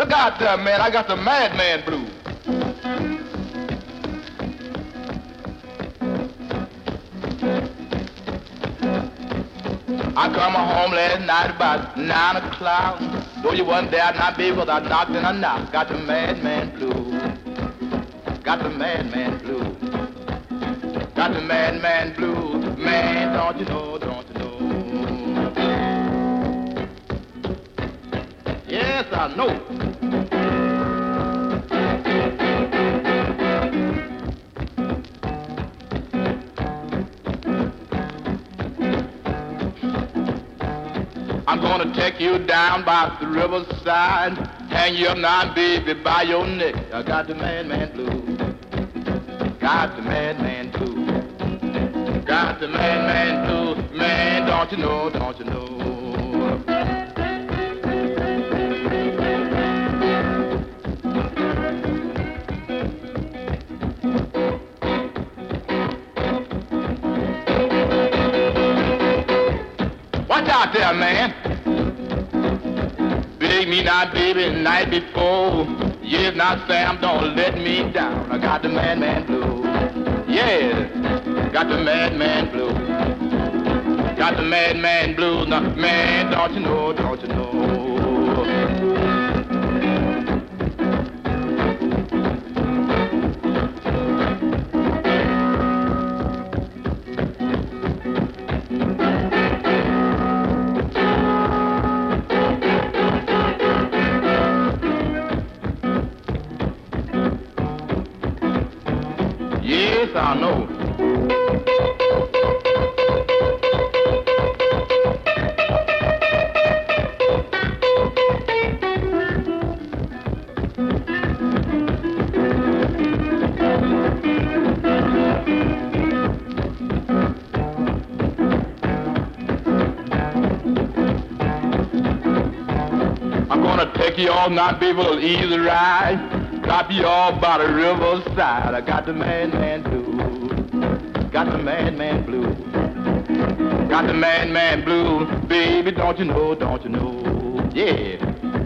Look out there, man. I got the madman blues. I come home last night about 9 o'clock. Though you wasn't there, not baby, because I knocked and I knocked. Got the madman blues. Got the madman blues. Got the madman blues. Man, don't you know, don't you know? Yes, I know. I'm gonna take you down by the riverside, hang you up now, baby, by your neck. I got the madman blues. Got the madman blues. Got the madman blues. Man, don't you know, don't you know? Watch out there, man. Big me now, baby, night before. Yes, now, Sam, don't let me down. I got the madman blues. Yeah, got the madman blues. Got the madman blues. Now, man, don't you know, don't you know? Yes, I know. I'm gonna take you all night, baby, a little easy ride. Drop you off by the riverside. I got the madman blues. Got the madman blues. Got the madman blues. Baby, don't you know, don't you know? Yeah.